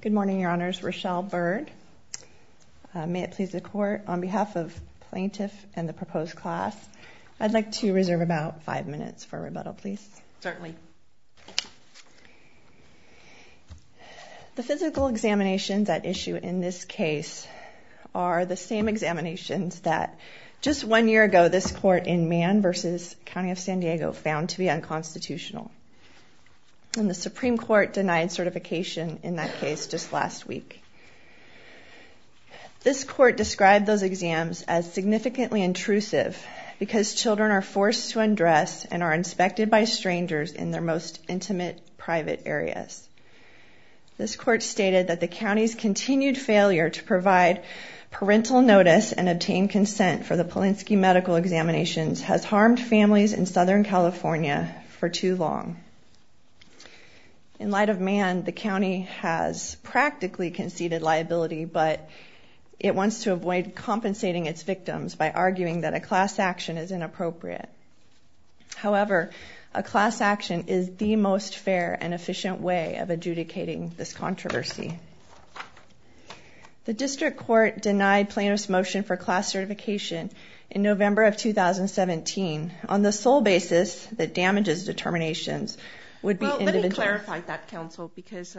Good morning, Your Honors. Rochelle Bird. May it please the Court, on behalf of plaintiff and the proposed class, I'd like to reserve about 5 minutes for rebuttal, please. Certainly. The physical examinations at issue in this case are the same examinations that just 1 year ago this Court in Mann v. County of San Diego found to be unconstitutional. And the Supreme Court denied certification in that case just last week. This Court described those exams as significantly intrusive because children are forced to undress and are inspected by strangers in their most intimate, private areas. This Court stated that the county's continued failure to provide parental notice and obtain consent for the Polinsky medical examinations has harmed families in Southern California for too long. In light of Mann, the county has practically conceded liability, but it wants to avoid compensating its victims by arguing that a class action is inappropriate. However, a class action is the most fair and efficient way of adjudicating this controversy. The District Court denied plaintiff's motion for class certification in November of 2017 on the sole basis that damages determinations would be individual. Let me clarify that, counsel, because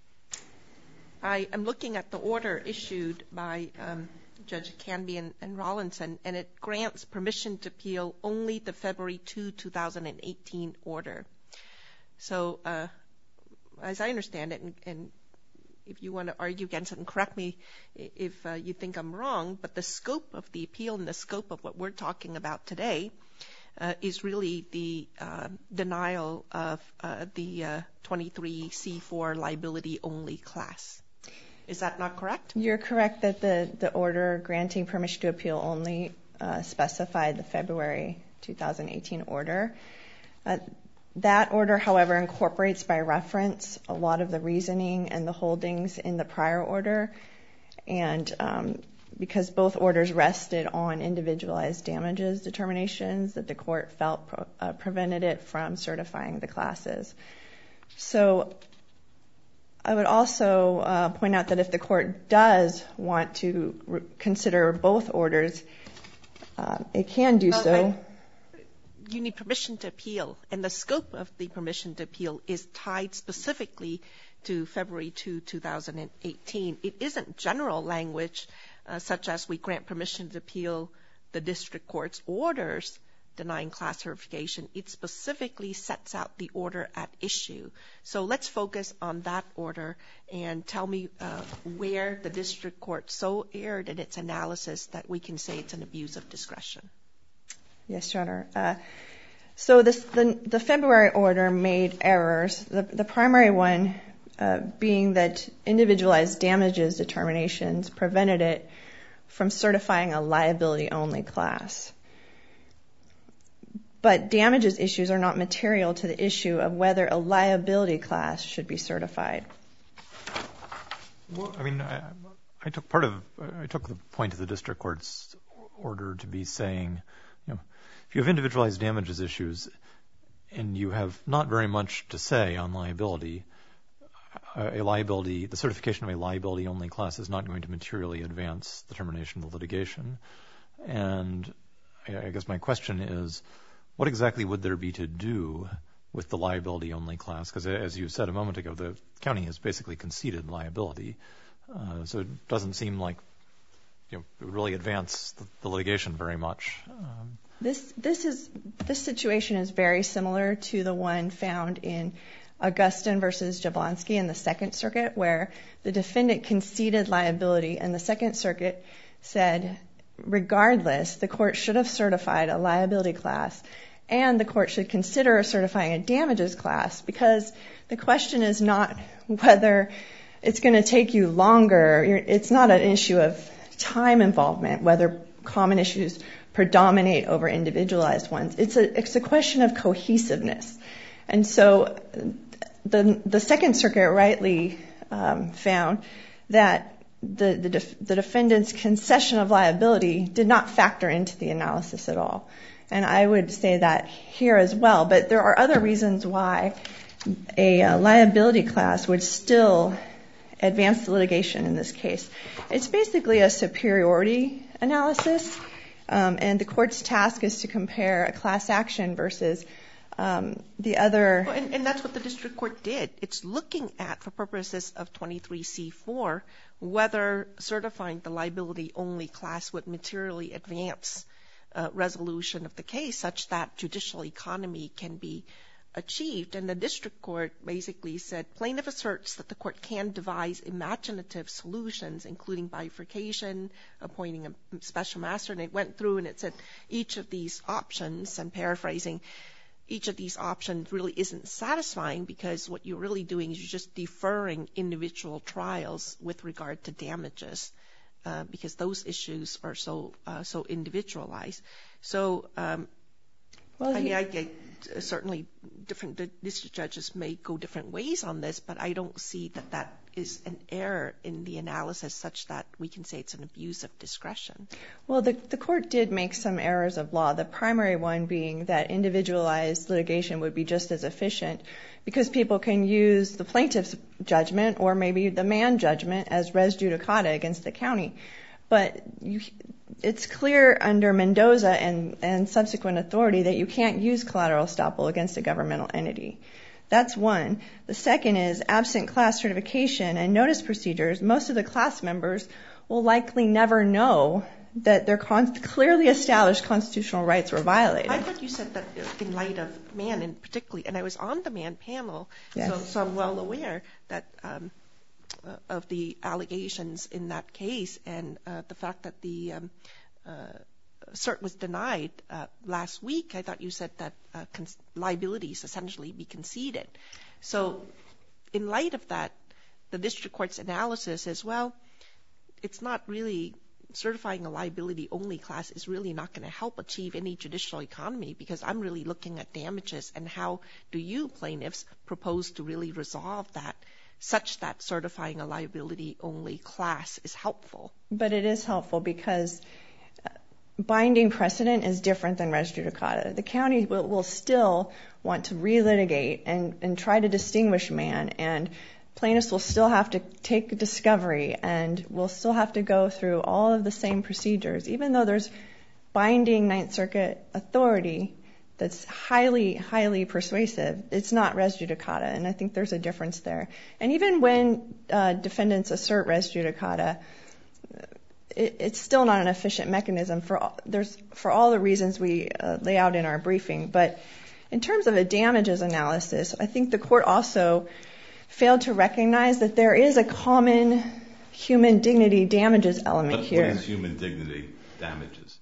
I am looking at the order issued by Judge Canby and Rawlinson, and it grants permission to appeal only the February 2, 2018 order. So, as I understand it, and if you want to argue against it and correct me if you think I'm wrong, but the scope of the appeal and the scope of what we're talking about today is really the denial of the 23C4 liability-only class. Is that not correct? You're correct that the order granting permission to appeal only specified the February 2018 order. That order, however, incorporates by reference a lot of the reasoning and the holdings in the prior order, and because both orders rested on individualized damages determinations that the court felt prevented it from certifying the classes. So I would also point out that if the court does want to consider both orders, it can do so. You need permission to appeal, and the scope of the permission to appeal is tied specifically to February 2, 2018. It isn't general language such as we grant permission to appeal the district court's orders denying class certification. It specifically sets out the order at issue. So let's focus on that order and tell me where the district court so erred in its analysis that we can say it's an abuse of discretion. Yes, Your Honor. So the February order made errors, the primary one being that individualized damages determinations prevented it from certifying a liability-only class. But damages issues are not material to the issue of whether a liability class should be certified. Well, I mean, I took the point of the district court's order to be saying, you know, if you have individualized damages issues and you have not very much to say on liability, the certification of a liability-only class is not going to materially advance the termination of the litigation. And I guess my question is, what exactly would there be to do with the liability-only class? Because as you said a moment ago, the county has basically conceded liability. So it doesn't seem like it would really advance the litigation very much. This situation is very similar to the one found in Augustin versus Jablonski in the Second Circuit, where the defendant conceded liability, and the Second Circuit said, regardless, the court should have certified a liability class, and the court should consider certifying a damages class, because the question is not whether it's going to take you longer. It's not an issue of time involvement, whether common issues predominate over individualized ones. It's a question of cohesiveness. And so the Second Circuit rightly found that the defendant's concession of liability did not factor into the analysis at all. And I would say that here as well. But there are other reasons why a liability class would still advance the litigation in this case. It's basically a superiority analysis, and the court's task is to compare a class action versus the other. Well, and that's what the district court did. It's looking at, for purposes of 23C4, whether certifying the liability-only class would materially advance resolution of the case such that judicial economy can be achieved. And the district court basically said, plaintiff asserts that the court can devise imaginative solutions, including bifurcation, appointing a special master. And it went through and it said each of these options, and paraphrasing, each of these options really isn't satisfying because what you're really doing is you're just deferring individual trials with regard to damages because those issues are so individualized. So, I get certainly different district judges may go different ways on this, but I don't see that that is an error in the analysis such that we can say it's an abuse of discretion. Well, the court did make some errors of law, the primary one being that individualized litigation would be just as efficient because people can use the plaintiff's judgment or maybe the man judgment as res judicata against the county. But it's clear under Mendoza and subsequent authority that you can't use collateral estoppel against a governmental entity. That's one. The second is absent class certification and notice procedures. Most of the class members will likely never know that their clearly established constitutional rights were violated. I thought you said that in light of Mann in particular, and I was on the Mann panel, yes. So I'm well aware that of the allegations in that case and the fact that the cert was denied last week. I thought you said that liabilities essentially be conceded. So in light of that, the district court's analysis is, well, it's not really certifying a liability-only class is really not going to help achieve any judicial economy because I'm really looking at damages and how do you plaintiffs propose to really resolve that such that certifying a liability-only class is helpful. But it is helpful because binding precedent is different than res judicata. The county will still want to relitigate and try to distinguish Mann, and plaintiffs will still have to take discovery and will still have to go through all of the same procedures, even though there's binding Ninth Circuit authority that's highly, highly persuasive. It's not res judicata, and I think there's a difference there. And even when defendants assert res judicata, it's still not an efficient mechanism for all the reasons we lay out in our briefing. But in terms of a damages analysis, I think the court also failed to recognize that there is a common human dignity damages element here. What is human dignity damages?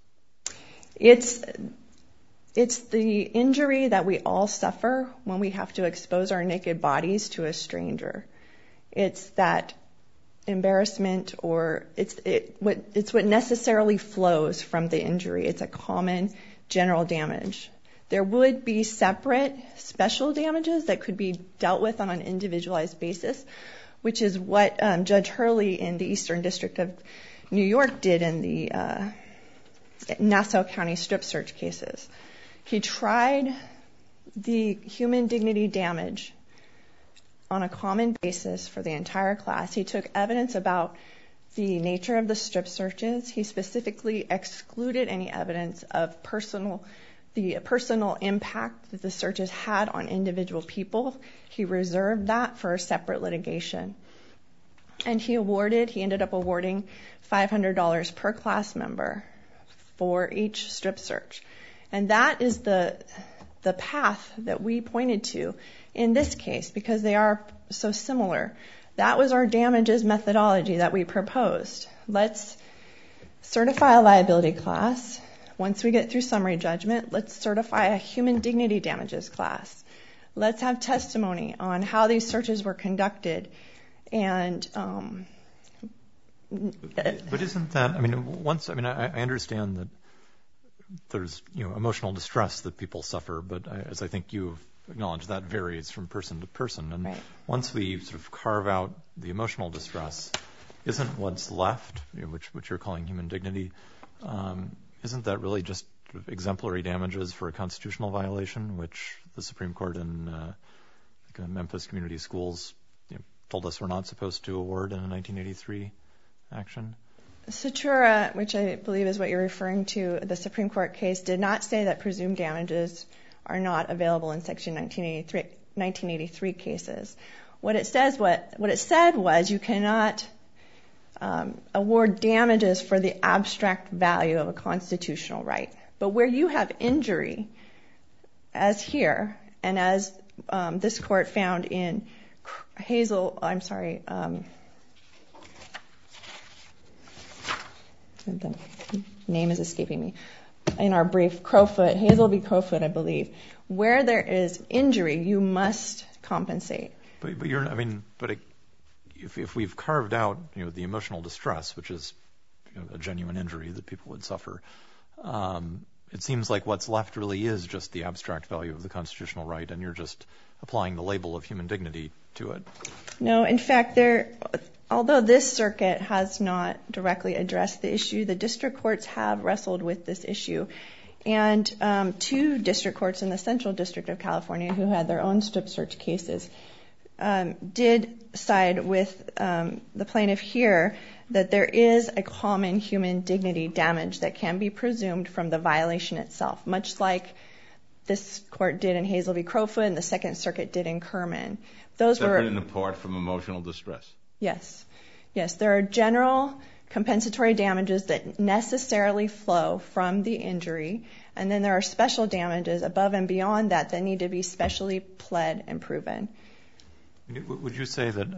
It's the injury that we all suffer when we have to expose our naked bodies to a stranger. It's that embarrassment, or it's what necessarily flows from the injury. It's a common general damage. There would be separate special damages that could be dealt with on an individualized basis, which is what Judge Hurley in the Eastern District of New York did in the Nassau County strip search cases. He tried the human dignity damage on a common basis for the entire class. He took evidence about the nature of the strip searches. He specifically excluded any evidence of the personal impact that the searches had on individual people. He reserved that for a separate litigation. And he ended up awarding $500 per class member for each strip search. And that is the path that we pointed to in this case because they are so similar. That was our damages methodology that we proposed. Let's certify a liability class. Once we get through summary judgment, let's certify a human dignity damages class. Let's have testimony on how these searches were conducted. And but isn't that, I understand that there's emotional distress that people suffer, but as I think you've acknowledged, that varies from person to person. And right. Once we sort of carve out the emotional distress, isn't what's left, which you're calling human dignity, isn't that really just exemplary damages for a constitutional violation, which the Supreme Court in Memphis Community Schools told us we're not supposed to award in a 1983 action? Satura, which I believe is what you're referring to, the Supreme Court case, did not say that presumed damages are not available in Section 1983 cases. What it said was you cannot award damages for the abstract value of a constitutional right. But where you have injury, as here, and as this court found in the name is escaping me, in our brief, Crowfoot, Hazel v. Crowfoot, I believe, where there is injury, you must compensate. If we've carved out, the emotional distress, which is a genuine injury that people would suffer, it seems like what's left really is just the abstract value of the constitutional right, and you're just applying the label of human dignity to it. No, in fact, although this circuit has not directly addressed the issue, the district courts have wrestled with this issue. And 2 district courts in the Central District of California, who had their own strip search cases, did side with the plaintiff here that there is a common human dignity damage that can be presumed from the violation itself, much like this court did in Hazel v. Crowfoot and the Second Circuit did in Kerman. Separate and apart from emotional distress. Yes. There are general compensatory damages that necessarily flow from the injury, and then there are special damages above and beyond that need to be specially pled and proven. Would you say that,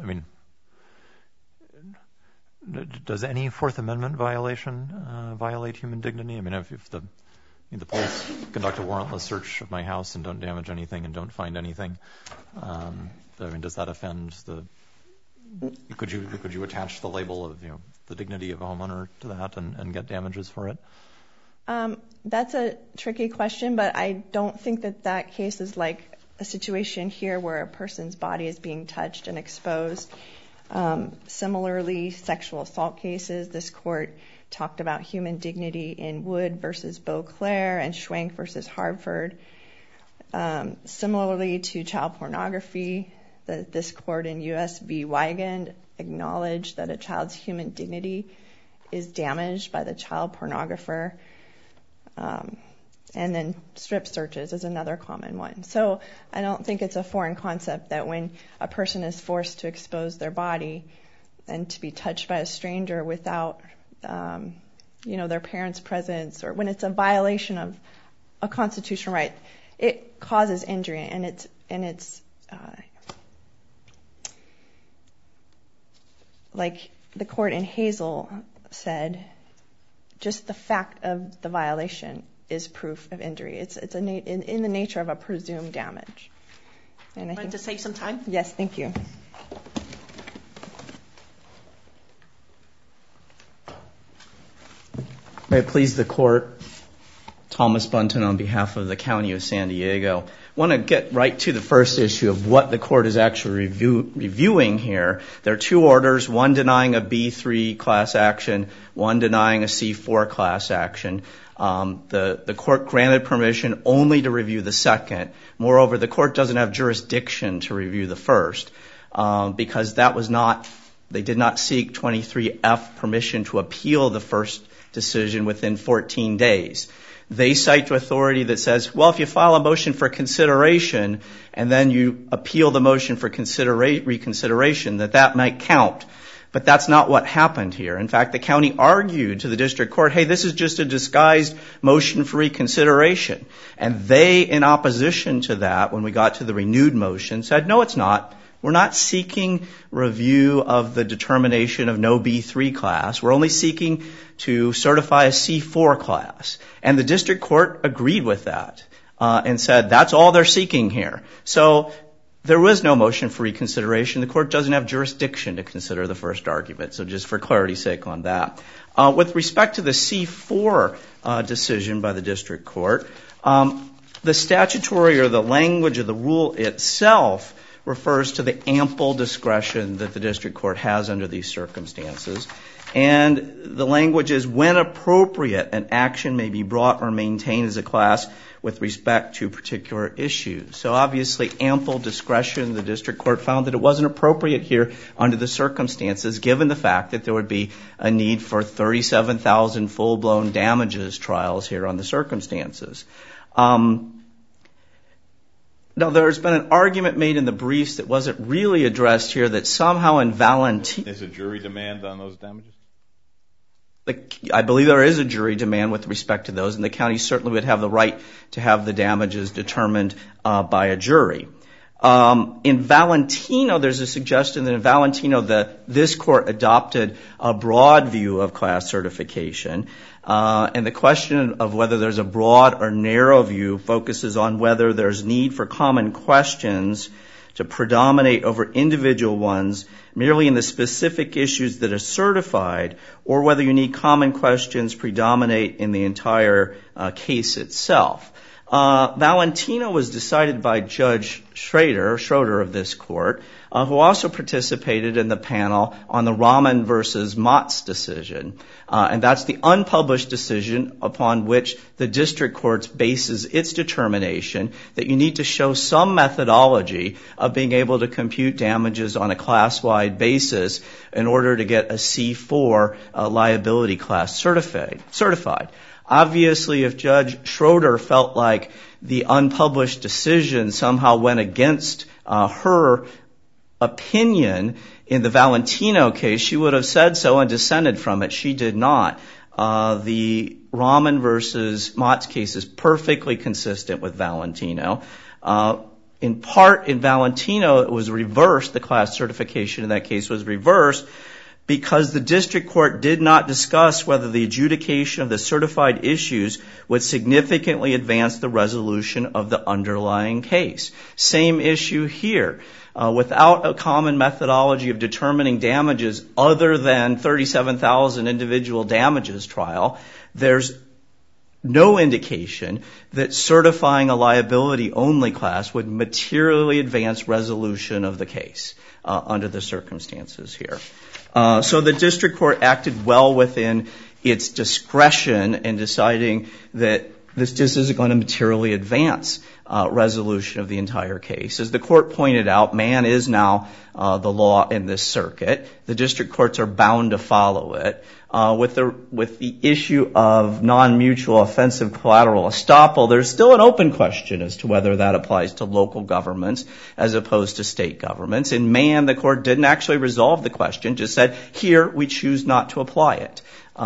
does any Fourth Amendment violation violate human dignity? If the police conduct a warrantless search of my house and don't damage anything and don't find anything, does that offend could you attach the label of, the dignity of a homeowner to that and get damages for it? That's a tricky question, but I don't think that case is like a situation here where a person's body is being touched and exposed. Similarly, sexual assault cases, this court talked about human dignity in Wood versus Beauclair and Schwenk versus Hartford. Similarly to child pornography, this court in U.S. v. Wigand acknowledged that a child's human dignity is damaged by the child pornographer. And then strip searches is another common one. So I don't think it's a foreign concept that when a person is forced to expose their body and to be touched by a stranger without, their parents' presence, or when it's a violation of a constitutional right, it causes injury, and it's like the court in Hazel said, just the fact of the violation is proof of injury. It's in the nature of a presumed damage. And I think to save some time? Yes, thank you. May it please the court, Thomas Bunton on behalf of the County of San Diego. I want to get right to the first issue of what the court is actually reviewing here. There are 2 orders, one denying a B3 class action, one denying a C4 class action. The court granted permission only to review the second. Moreover, the court doesn't have jurisdiction to review the first because they did not seek 23F permission to appeal the first decision within 14 days. They cite to authority that says, well, if you file a motion for consideration and then you appeal the motion for reconsideration, that might count. But that's not what happened here. In fact, the county argued to the district court, hey, this is just a disguised motion for reconsideration. And they, in opposition to that, when we got to the renewed motion, said, no, it's not. We're not seeking review of the determination of no B3 class. We're only seeking to certify a C4 class. And the district court agreed with that and said that's all they're seeking here. So there was no motion for reconsideration. The court doesn't have jurisdiction to consider the first argument. So just for clarity's sake on that. With respect to the C4 decision by the district court, the statutory or the language of the rule itself refers to the ample discretion that the district court has under these circumstances. And the language is, when appropriate, an action may be brought or maintained as a class with respect to particular issues. So obviously ample discretion. The district court found that it wasn't appropriate here under the circumstances, given the fact that there would be a need for 37,000 full-blown damages trials here on the circumstances. Now, there's been an argument made in the briefs that wasn't really addressed here that somehow in Valentino... There's a jury demand on those damages? I believe there is a jury demand with respect to those, and the county certainly would have the right to have the damages determined by a jury. In Valentino, there's a suggestion that in Valentino this court adopted a broad view of class certification, and the question of whether there's a broad or narrow view focuses on whether there's need for common questions to predominate over individual ones merely in the specific issues that are certified, or whether you need common questions predominate in the entire case itself. Valentino was decided by Judge Schroeder of this court, who also participated in the panel on the Rahman versus Mott's decision. And that's the unpublished decision upon which the district court bases its determination that you need to show some methodology of being able to compute damages on a class-wide basis in order to get a C4 liability class certified. Obviously, if Judge Schroeder felt like the unpublished decision somehow went against her opinion in the Valentino case, she would have said so and dissented from it. She did not. The Rahman versus Mott's case is perfectly consistent with Valentino. In part, in Valentino, it was reversed. The class certification in that case was reversed because the district court did not discuss whether the adjudication of the certified issues would significantly advance the resolution of the underlying case. Same issue here. Without a common methodology of determining damages other than 37,000 individual damages trial, there's no indication that certifying a liability-only class would materially advance resolution of the case under the circumstances here. So the district court acted well within its discretion in deciding that this just isn't going to materially advance resolution of the entire case. As the court pointed out, Mann is now the law in this circuit. The district courts are bound to follow it. With the issue of non-mutual offensive collateral estoppel, there's still an open question as to whether that applies to local governments as opposed to state governments. In Mann, the court didn't actually resolve the question, just said, here, we choose not to apply it.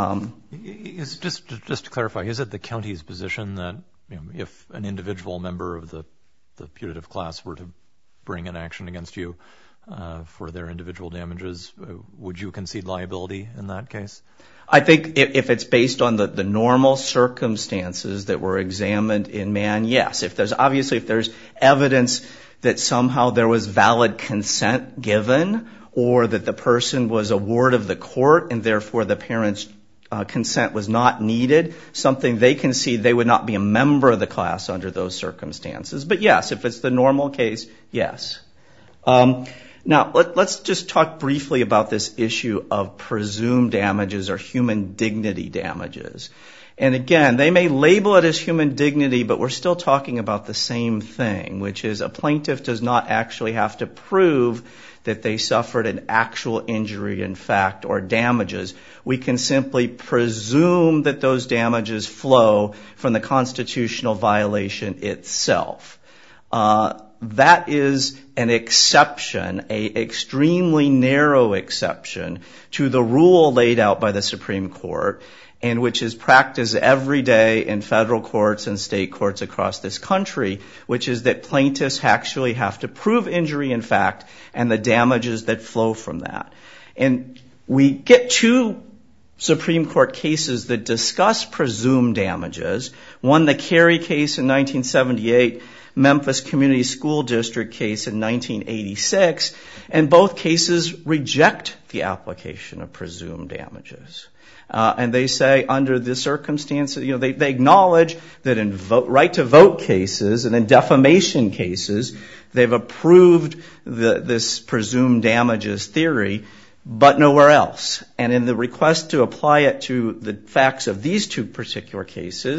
Just to clarify, is it the county's position that if an individual member of the putative class were to bring an action against you for their individual damages, would you concede liability in that case? I think if it's based on the normal circumstances that were examined in Mann, yes. If there's evidence that somehow there was valid consent given, or that the person was a ward of the court and therefore the parent's consent was not needed, something they concede they would not be a member of the class under those circumstances. But yes, if it's the normal case, yes. Now, let's just talk briefly about this issue of presumed damages or human dignity damages. And again, they may label it as human dignity, but we're still talking about the same thing, which is a plaintiff does not actually have to prove that they suffered an actual injury in fact or damages. We can simply presume that those damages flow from the constitutional violation itself. That is an exception, an extremely narrow exception to the rule laid out by the Supreme Court, and which is practiced every day in federal courts and state courts across this country, which is that plaintiffs actually have to prove injury in fact and the damages that flow from that. And we get two Supreme Court cases that discuss presumed damages. One, the Carey case in 1978, Memphis Community School District case in 1986, and both cases reject the application of presumed damages. And they say under the circumstances, they acknowledge that in right to vote cases and in defamation cases, they've approved this presumed damages theory, but nowhere else. And in the request to apply it to the facts of these two particular cases,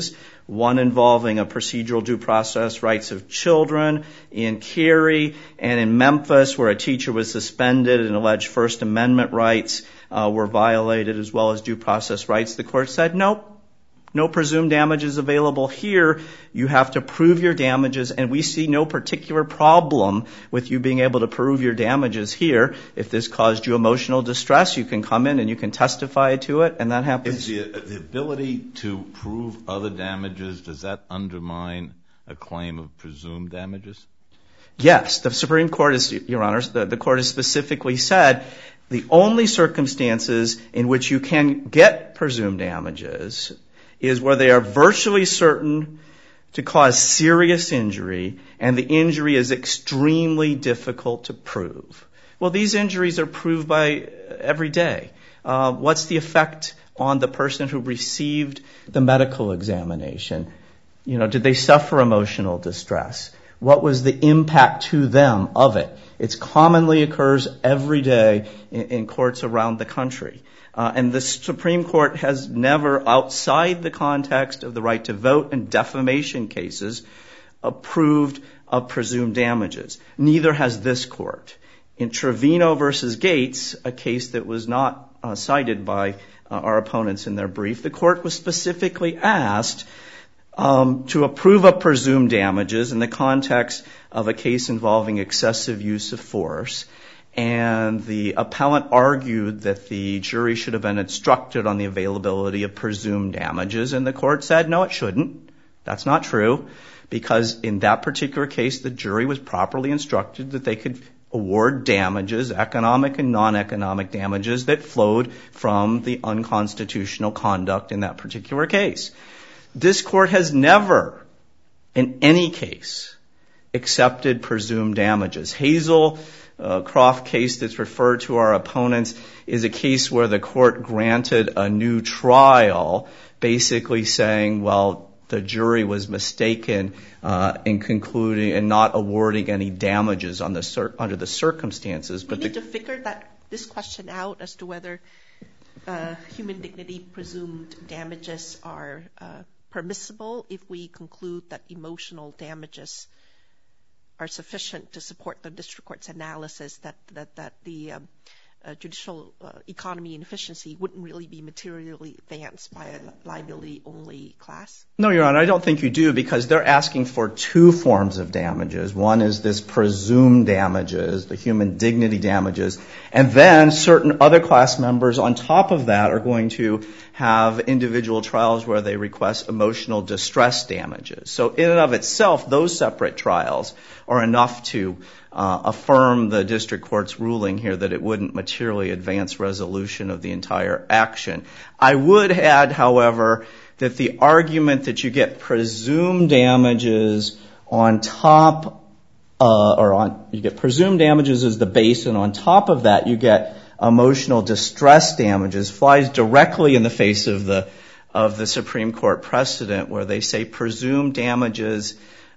one involving a procedural due process rights of children in Cary, and in Memphis where a teacher was suspended and alleged First Amendment rights were violated as well as due process rights. The court said, nope, no presumed damages available here. You have to prove your damages, and we see no particular problem with you being able to prove your damages here. If this caused you emotional distress, you can come in and you can testify to it, and that happens. Is the ability to prove other damages, does that undermine a claim of presumed damages? Yes, the Supreme Court is, Your Honors, the court has specifically said the only circumstances in which you can get presumed damages is where they are virtually certain to cause serious injury, and the injury is extremely difficult to prove. Well, these injuries are proved by every day. What's the effect on the person who received the medical examination? You know, did they suffer emotional distress? What was the impact to them of it? It commonly occurs every day in courts around the country. And the Supreme Court has never, outside the context of the right to vote and defamation cases, approved of presumed damages. Neither has this court. In Trevino versus Gates, a case that was not cited by our opponents in their brief, the court was specifically asked to approve of presumed damages in the context of a case involving excessive use of force. And the appellant argued that the jury should have been instructed on the availability of presumed damages, and the court said, no, it shouldn't. That's not true, because in that particular case, the jury was properly instructed that they could award damages, economic and non-economic damages, that flowed from the unconstitutional conduct in that particular case. This court has never, in any case, accepted presumed damages. Hazel Croft case that's referred to our opponents is a case where the court granted a new trial, basically saying, well, the jury was mistaken in concluding and not awarding any damages under the circumstances. We need to figure this question out as to whether human dignity presumed damages are permissible if we conclude that emotional damages are sufficient to support the district court's analysis that the judicial economy and efficiency wouldn't really be materially advanced by a liability-only class? No, Your Honor, I don't think you do, because they're asking for two forms of damages. One is this presumed damages, the human dignity damages, and then certain other class members on top of that are going to have individual trials where they request emotional distress damages. So in and of itself, those separate trials are enough to affirm the district court's ruling here that it wouldn't materially advance resolution of the entire action. I would add, however, that the argument that you get presumed damages on top, you get presumed damages as the base, and on top of that you get emotional distress damages, flies directly in the face of the Supreme Court precedent, where they say presumed damages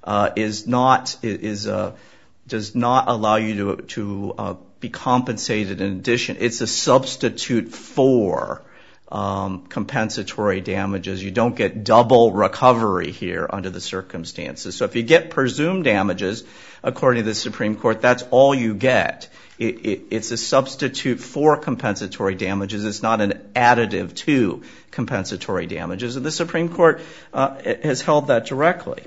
does not allow you to be compensated in addition. It's a substitute for compensatory damages. You don't get double recovery here under the circumstances. So if you get presumed damages, according to the Supreme Court, that's all you get. It's a substitute for compensatory damages. It's not an additive to compensatory damages. And the Supreme Court has held that directly.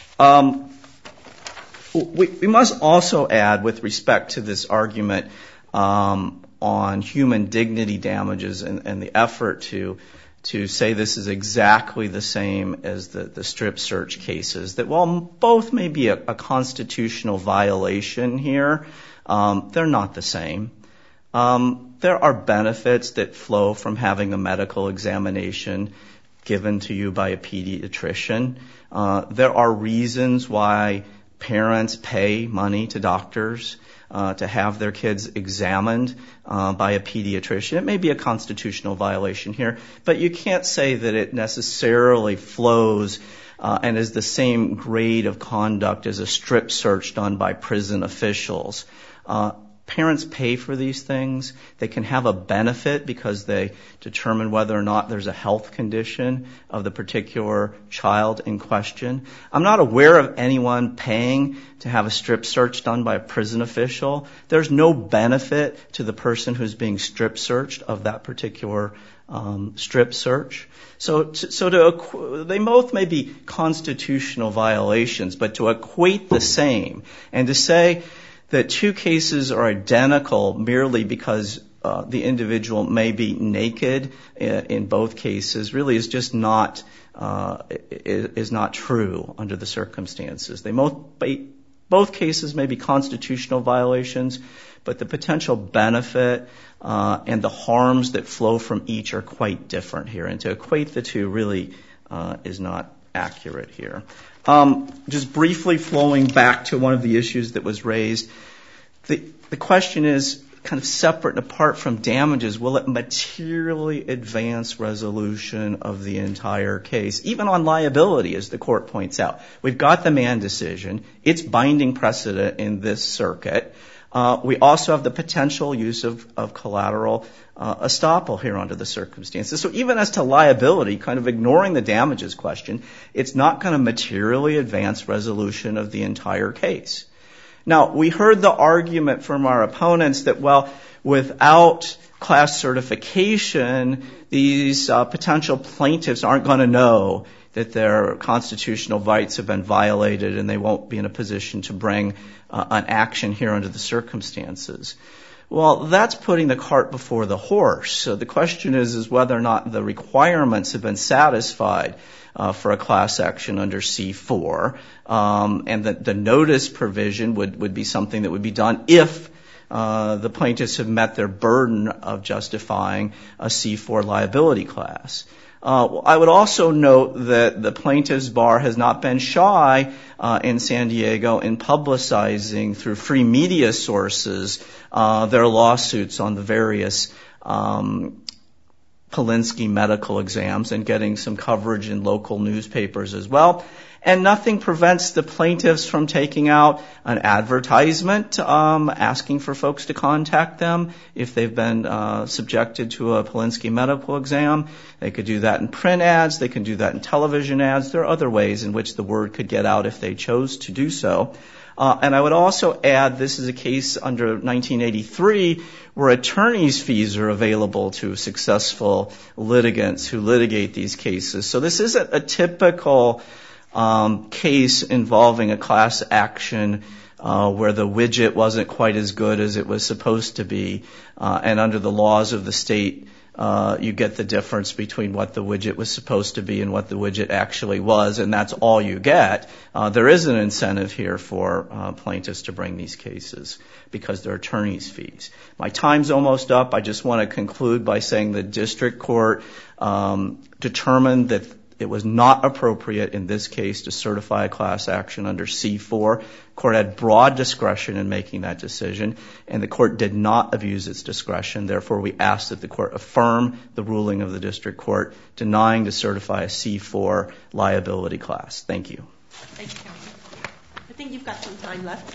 We must also add, with respect to this argument on human dignity damages and the effort to say this is exactly the same as the strip search cases, that while both may be a constitutional violation here, they're not the same. There are benefits that flow from having a medical examination given to you by a pediatrician. There are reasons why parents pay money to doctors to have their kids examined by a pediatrician. It may be a constitutional violation here, but you can't say that it necessarily flows and is the same grade of conduct as a strip search done by prison officials. Parents pay for these things. They can have a benefit because they determine whether or not there's a health condition of the particular child in question. I'm not aware of anyone paying to have a strip search done by a prison official. There's no benefit to the person who's being strip searched of that particular strip search. So they both may be constitutional violations, but to equate the same and to say that two cases are identical merely because the individual may be naked in both cases really is just not true under the circumstances. Both cases may be constitutional violations, but the potential benefit and the harms that flow from each are quite different here. And to equate the two really is not accurate here. Just briefly flowing back to one of the issues that was raised, the question is kind of separate and apart from damages. Will it materially advance resolution of the entire case? Even on liability, as the court points out. We've got the Mann decision. It's binding precedent in this circuit. We also have the potential use of collateral estoppel here under the circumstances. So even as to liability, kind of ignoring the damages question, it's not going to materially advance resolution of the entire case. Now, we heard the argument from our opponents that, well, without class certification, these potential plaintiffs aren't going to know that their constitutional rights have been violated and they won't be in a position to bring an action here under the circumstances. Well, that's putting the cart before the horse. So the question is whether or not the requirements have been satisfied for a class action under C4, and that the notice provision would be something that would be done if the plaintiffs have met their burden of justifying a C4 liability class. I would also note that the plaintiffs' bar has not been shy in San Diego in publicizing through free media sources their lawsuits on the various Polinsky medical exams and getting some coverage in local newspapers as well. And nothing prevents the plaintiffs from taking out an advertisement asking for folks to contact them if they've been subjected to a Polinsky medical exam. They could do that in print ads. They can do that in television ads. There are other ways in which the word could get out if they chose to do so. And I would also add this is a case under 1983 where attorney's fees are available to successful litigants who litigate these cases. So this isn't a typical case involving a class action where the widget wasn't quite as good as it was supposed to be. And under the laws of the state, you get the difference between what the widget was supposed to be and what the widget actually was, and that's all you get. There is an incentive here for plaintiffs to bring these cases because they're attorney's fees. My time's almost up. I just want to conclude by saying the district court determined that it was not appropriate in this case to certify a class action under C4. The court had broad discretion in making that decision, and the court did not abuse its discretion. Therefore, we ask that the court affirm the ruling of the district court denying to certify a C4 liability class. Thank you. Thank you, counsel. I think you've got some time left.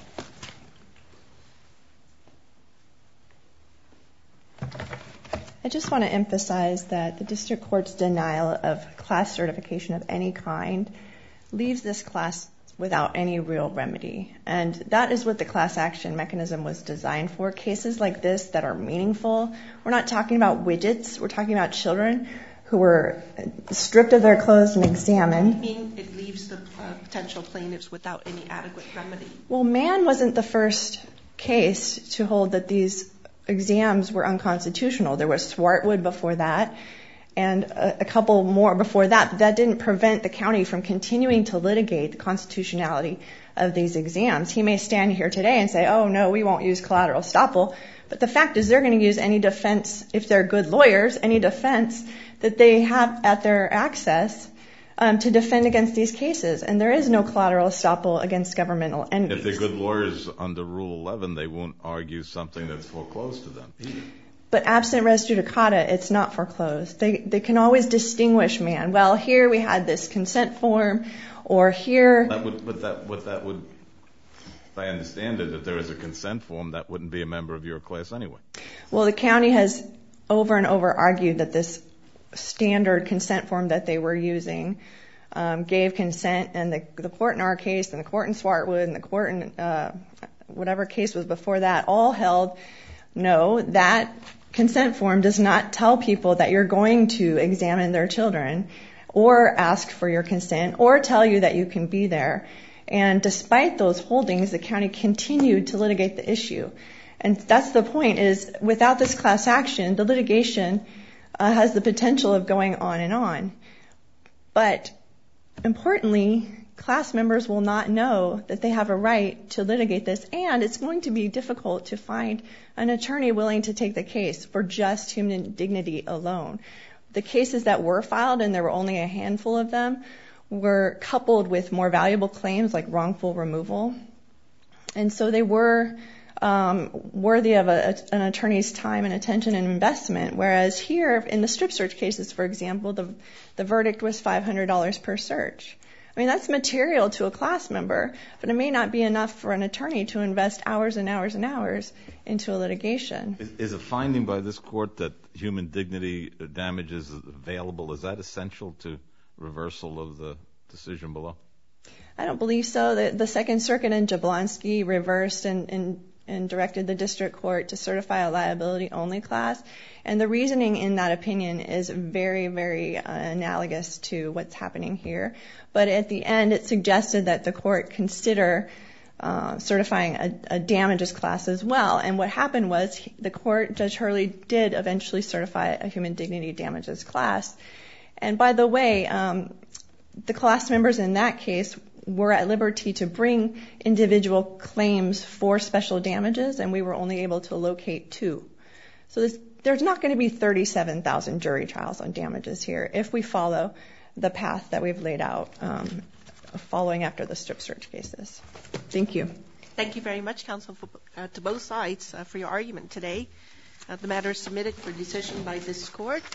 I just want to emphasize that the district court's denial of class certification of any kind leaves this class without any real remedy. And that is what the class action mechanism was designed for. Cases like this that are meaningful. We're not talking about widgets. We're talking about children who were stripped of their clothes and examined. You mean it leaves the potential plaintiffs without any adequate remedy? Well, Mann wasn't the first case to hold that these exams were unconstitutional. There was Swartwood before that and a couple more before that. But that didn't prevent the county from continuing to litigate the constitutionality of these exams. He may stand here today and say, oh, no, we won't use collateral estoppel. But the fact is they're going to use any defense, if they're good lawyers, any defense that they have at their access to defend against these cases. And there is no collateral estoppel against governmental entities. If they're good lawyers under Rule 11, they won't argue something that's foreclosed to them either. But absent res judicata, it's not foreclosed. They can always distinguish Mann. Well, here we had this consent form, or here... If I understand it, if there is a consent form, that wouldn't be a member of your class anyway. Well, the county has over and over argued that this standard consent form that they were using gave consent, and the court in our case, and the court in Swartwood, and the court in whatever case was before that, all held, no, that consent form does not tell people that you're going to examine their children or ask for your consent or tell you that you can be there. And despite those holdings, the county continued to litigate the issue. And that's the point, is without this class action, the litigation has the potential of going on and on. But importantly, class members will not know that they have a right to litigate this, and it's going to be difficult to find an attorney willing to take the case for just human dignity alone. The cases that were filed, and there were only a handful of them, were coupled with more valuable claims like wrongful removal. And so they were worthy of an attorney's time and attention and investment, whereas here in the strip search cases, for example, the verdict was $500 per search. I mean, that's material to a class member, but it may not be enough for an attorney to invest hours and hours and hours into a litigation. Is a finding by this court that human dignity damage is available, is that essential to reversal of the decision below? I don't believe so. The Second Circuit in Jablonski reversed and directed the district court to certify a liability-only class. And the reasoning in that opinion is very, very analogous to what's happening here. But at the end, it suggested that the court consider certifying a damages class as well. And what happened was the court, Judge Hurley, did eventually certify a human dignity damages class. And by the way, the class members in that case were at liberty to bring individual claims for special damages, and we were only able to locate 2. So there's not going to be 37,000 jury trials on damages here if we follow the path that we've laid out following after the strip search cases. Thank you. Thank you very much, counsel, to both sides for your argument today. The matter is submitted for decision by this court.